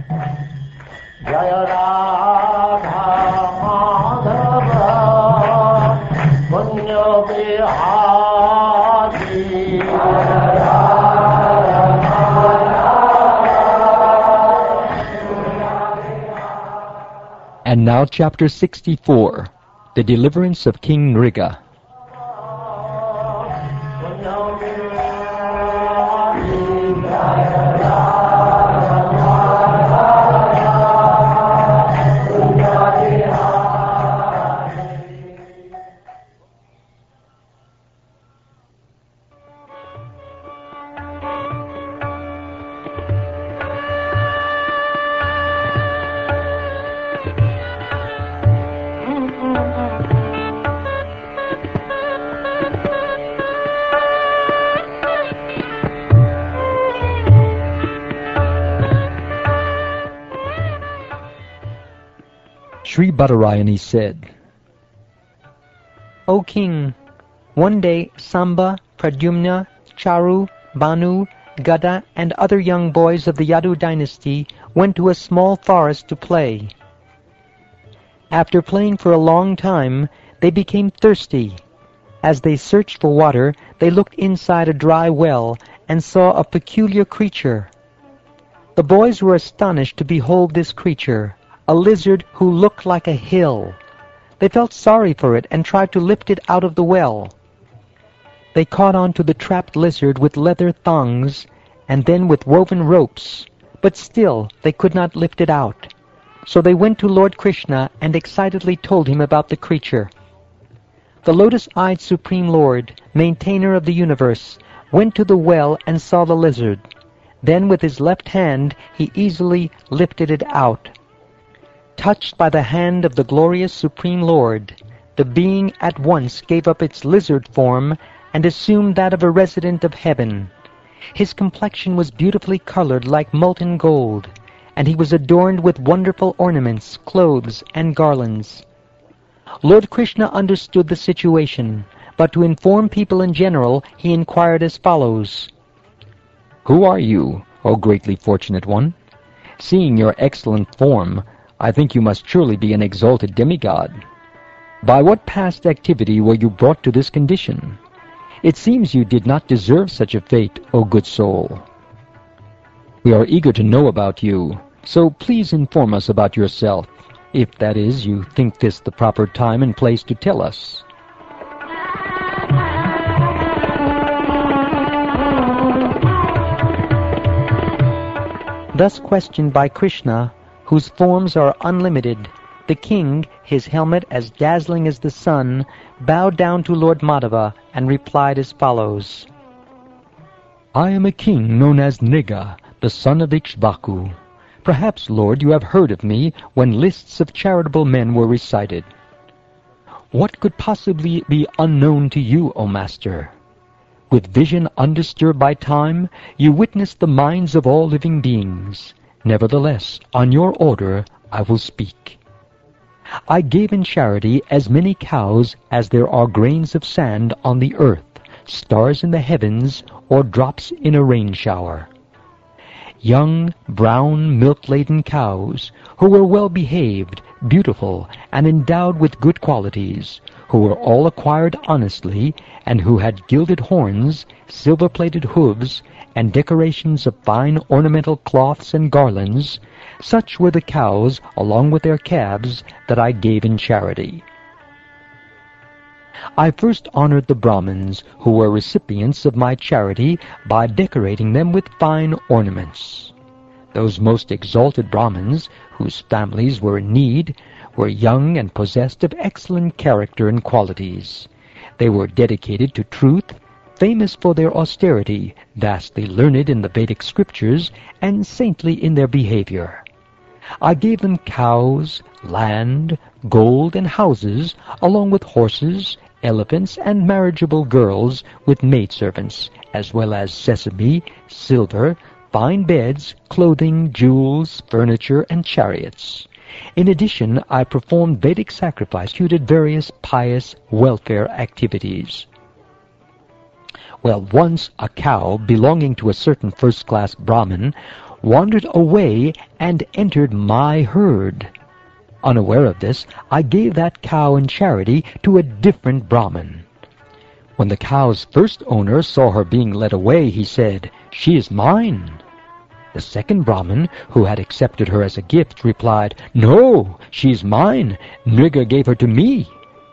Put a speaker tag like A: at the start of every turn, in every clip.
A: Jaya Radha Madhava Punya Bihari.
B: And now chapter 64, the deliverance of King Nriga. Sri Badarayani said,
C: O king, one day Samba, Pradyumna, Charu, Banu, Gada, and other young boys of the Yadu dynasty went to a small forest to play. After playing for a long time, they became thirsty. As they searched for water, they looked inside a dry well and saw a peculiar creature. The boys were astonished to behold this creature, a lizard who looked like a hill. They felt sorry for it and tried to lift it out of the well. They caught on to the trapped lizard with leather thongs and then with woven ropes, but still they could not lift it out. So they went to Lord Krishna and excitedly told him about the creature. The lotus-eyed Supreme Lord, maintainer of the universe, went to the well and saw the lizard. Then with his left hand he easily lifted it out. Touched by the hand of the glorious Supreme Lord, the being at once gave up its lizard form and assumed that of a resident of heaven. His complexion was beautifully colored like molten gold, and he was adorned with wonderful ornaments, clothes, and garlands. Lord Krishna understood the situation, but to inform people in general, he inquired as follows.
B: Who are you, O greatly fortunate one? Seeing your excellent form, I think you must surely be an exalted demigod. By what past activity were you brought to this condition? It seems you did not deserve such a fate, O good soul. We are eager to know about you, so please inform us about yourself, if, that is, you think this the proper time and place to tell us.
C: Thus questioned by Krishna, whose forms are unlimited, the king, his helmet as dazzling as the sun, bowed down to Lord Madhava and replied as follows.
B: I am a king known as Nriga, the son of Ikshvaku. Perhaps, Lord, you have heard of me when lists of charitable men were recited. What could possibly be unknown to you, O Master? With vision undisturbed by time, you witness the minds of all living beings. Nevertheless, on your order, I will speak. I gave in charity as many cows as there are grains of sand on the earth, stars in the heavens, or drops in a rain shower. Young, brown, milk-laden cows, who were well-behaved, beautiful, and endowed with good qualities, who were all acquired honestly, and who had gilded horns, silver-plated hooves, and decorations of fine ornamental cloths and garlands, such were the cows, along with their calves, that I gave in charity. I first honored the Brahmins, who were recipients of my charity, by decorating them with fine ornaments. Those most exalted Brahmins, whose families were in need, were young and possessed of excellent character and qualities. They were dedicated to truth, famous for their austerity, vastly learned in the Vedic scriptures, and saintly in their behavior. I gave them cows, land, gold, and houses, along with horses, elephants, and marriageable girls with maidservants, as well as sesame, silver, fine beds, clothing, jewels, furniture, and chariots. In addition, I performed Vedic sacrifice, executed various pious welfare activities. Well, once a cow belonging to a certain first-class Brahmin wandered away and entered my herd. Unaware of this, I gave that cow in charity to a different Brahmin. When the cow's first owner saw her being led away, he said, "She is mine." The second Brahmin, who had accepted her as a gift, replied, "No, she is mine. Nriga gave her to me."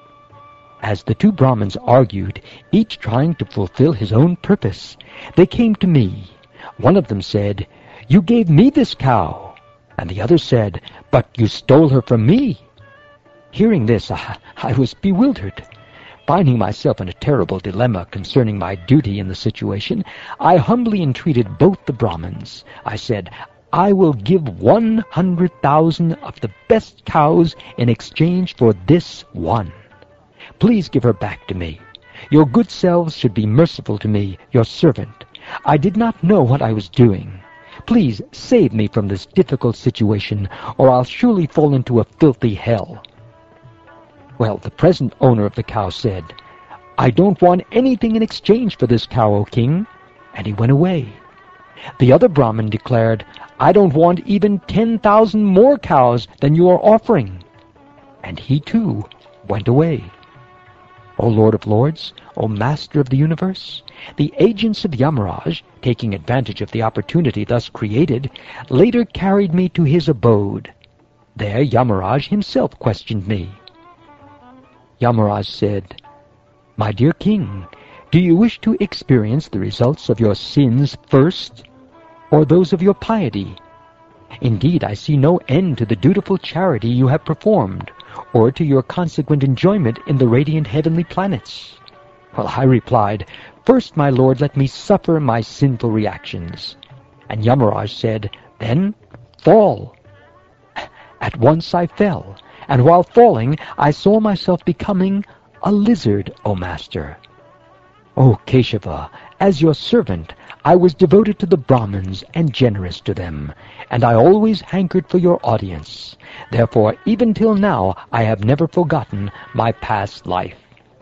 B: As the two Brahmins argued, each trying to fulfill his own purpose, they came to me. One of them said, "You gave me this cow." And the other said, "But you stole her from me." Hearing this, I was bewildered. Finding myself in a terrible dilemma concerning my duty in the situation, I humbly entreated both the Brahmins. I said, "I will give 100,000 of the best cows in exchange for this one. Please give her back to me. Your good selves should be merciful to me, your servant. I did not know what I was doing. Please save me from this difficult situation, or I'll surely fall into a filthy hell." Well, the present owner of the cow said, "I don't want anything in exchange for this cow, O king," and he went away. The other Brahmin declared, "I don't want even 10,000 more cows than you are offering," and he too went away. O Lord of Lords, O Master of the universe, the agents of Yamaraj, taking advantage of the opportunity thus created, later carried me to his abode. There Yamaraj himself questioned me. Yamaraj said, "My dear king, do you wish to experience the results of your sins first, or those of your piety? Indeed, I see no end to the dutiful charity you have performed, or to your consequent enjoyment in the radiant heavenly planets." Well, I replied, "First, my lord, let me suffer my sinful reactions." And Yamaraj said, "Then fall." At once I fell, and while falling, I saw myself becoming a lizard, O Master. O Keshava, as your servant, I was devoted to the Brahmins and generous to them, and I always hankered for your audience. Therefore, even till now, I have never forgotten my past life.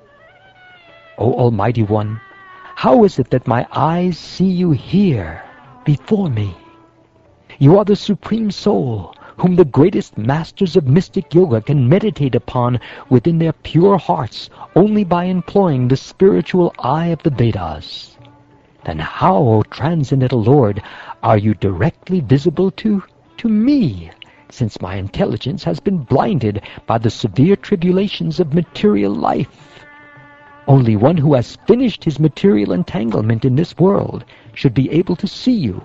B: O Almighty One, how is it that my eyes see you here, before me? You are the Supreme Soul, whom the greatest masters of mystic yoga can meditate upon within their pure hearts only by employing the spiritual eye of the Vedas. Then how, O Transcendental Lord, are you directly visible to me, since my intelligence has been blinded by the severe tribulations of material life? Only one who has finished his material entanglement in this world should be able to see you.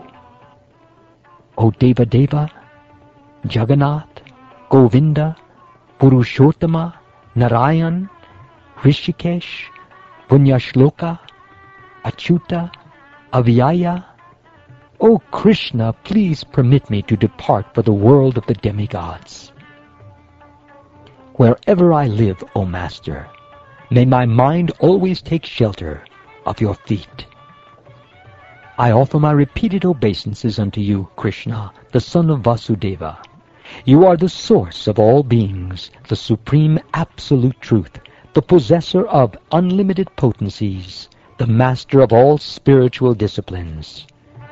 B: O Deva Deva, Jagannath, Govinda, Purushottama, Narayan, Rishikesh, Punyashloka, Achyuta, Avyaya. O Krishna, please permit me to depart for the world of the demigods. Wherever I live, O Master, may my mind always take shelter of your feet. I offer my repeated obeisances unto you, Krishna, the son of Vasudeva. You are the source of all beings, the supreme absolute truth, the possessor of unlimited potencies, the master of all spiritual disciplines.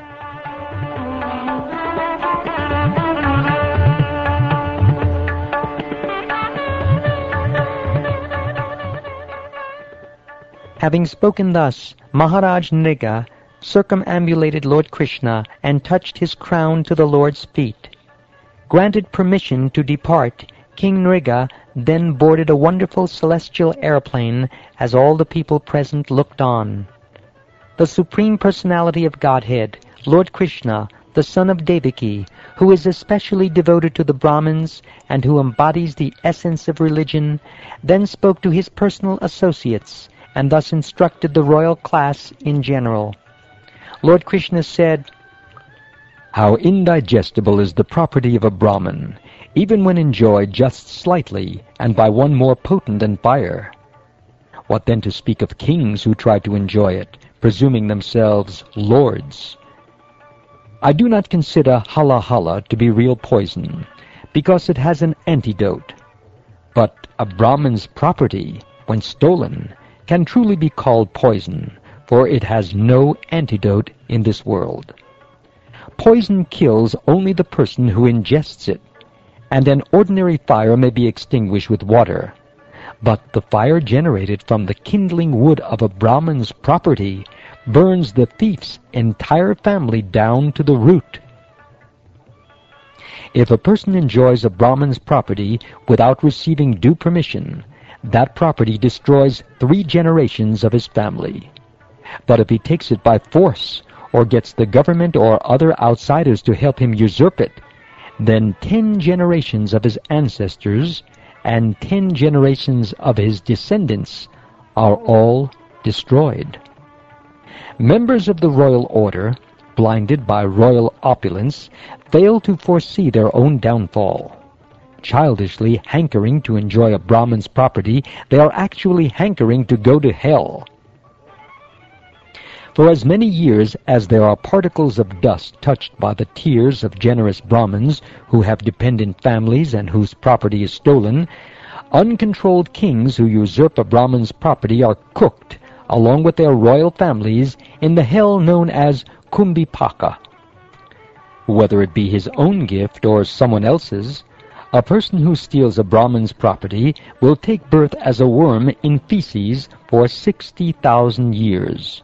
C: Having spoken thus, Maharaj Nriga circumambulated Lord Krishna and touched his crown to the Lord's feet. Granted permission to depart, King Nriga then boarded a wonderful celestial airplane as all the people present looked on. The Supreme Personality of Godhead, Lord Krishna, the son of Devaki, who is especially devoted to the Brahmins and who embodies the essence of religion, then spoke to his personal associates and thus instructed the royal class in general. Lord Krishna said,
B: "How indigestible is the property of a Brahmin, even when enjoyed just slightly and by one more potent than fire. What then to speak of kings who try to enjoy it, presuming themselves lords? I do not consider hala hala to be real poison, because it has an antidote. But a Brahmin's property, when stolen, can truly be called poison, for it has no antidote in this world. Poison kills only the person who ingests it, and an ordinary fire may be extinguished with water. But the fire generated from the kindling wood of a Brahman's property burns the thief's entire family down to the root. If a person enjoys a Brahman's property without receiving due permission, that property destroys 3 generations of his family. But if he takes it by force, or gets the government or other outsiders to help him usurp it, then 10 generations of his ancestors and 10 generations of his descendants are all destroyed. Members of the royal order, blinded by royal opulence, fail to foresee their own downfall. Childishly hankering to enjoy a Brahman's property, they are actually hankering to go to hell. For as many years as there are particles of dust touched by the tears of generous Brahmins who have dependent families and whose property is stolen, uncontrolled kings who usurp a Brahmin's property are cooked, along with their royal families, in the hell known as Kumbhipaka. Whether it be his own gift or someone else's, a person who steals a Brahmin's property will take birth as a worm in feces for 60,000 years.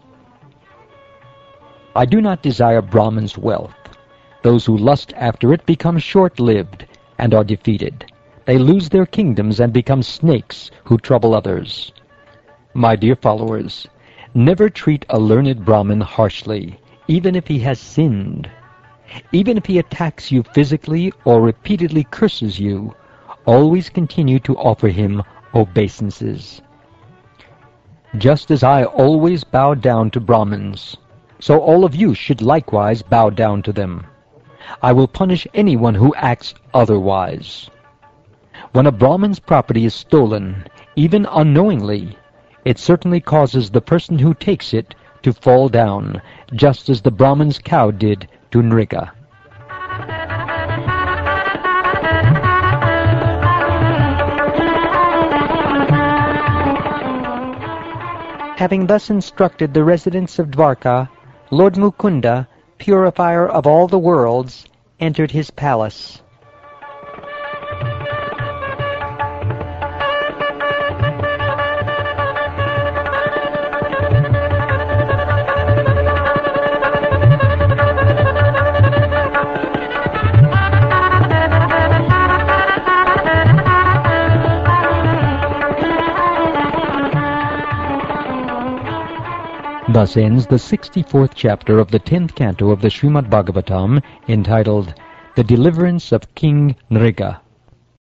B: I do not desire Brahmin's wealth. Those who lust after it become short-lived and are defeated. They lose their kingdoms and become snakes who trouble others. My dear followers, never treat a learned Brahmin harshly, even if he has sinned. Even if he attacks you physically or repeatedly curses you, always continue to offer him obeisances. Just as I always bow down to Brahmins, so all of you should likewise bow down to them. I will punish anyone who acts otherwise. When a Brahmin's property is stolen, even unknowingly, it certainly causes the person who takes it to fall down, just as the Brahmin's cow did to Nriga.
C: Having thus instructed the residents of Dwarka, Lord Mukunda, purifier of all the worlds, entered his palace.
B: Thus ends the 64th chapter of the 10th canto of the Srimad Bhagavatam, entitled The Deliverance of King Nriga.